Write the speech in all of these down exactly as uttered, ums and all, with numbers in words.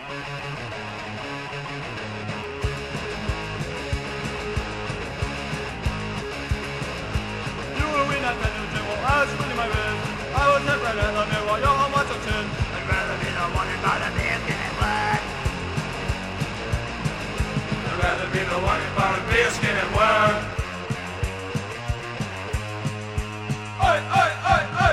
I was spinning my wrist. I was separate and I knew what your home was a chin. I'd rather be the one in front of me and get wet. I'd rather be the one in front of me and skin and wet. Oi, oi, oi, oi!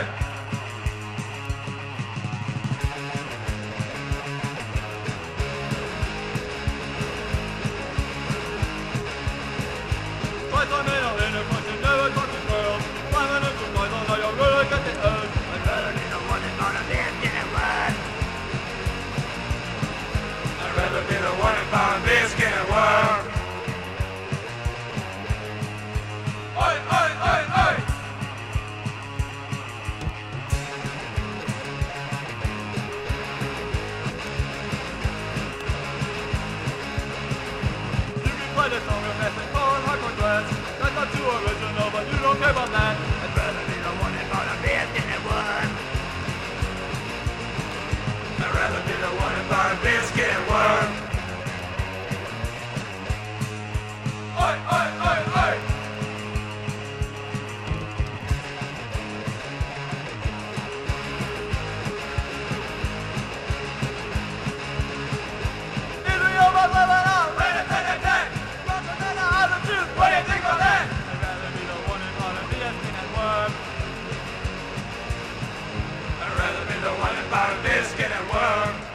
Twice I'm in a in a country, never touch this world. Five minutes of noise, although you're really get the earth. I'd rather be the one in front of me and get it wet. I'd rather be the one in front of me and get it wet. Oi, oi, oi, oi! You can play the song of mess and call it hardcore glass. That's not too original, but you don't care about that. I'd rather be the one in front of me and get it wet. I'd rather be the one in front of me and get it wet. Oi, oi, oi, oi! Is we almost living up? Wait a second, take! Something in the house of juice, what do you think of that? I'd rather be the one in front of me and get it wet. I'd rather be the one in front of me and get it wet.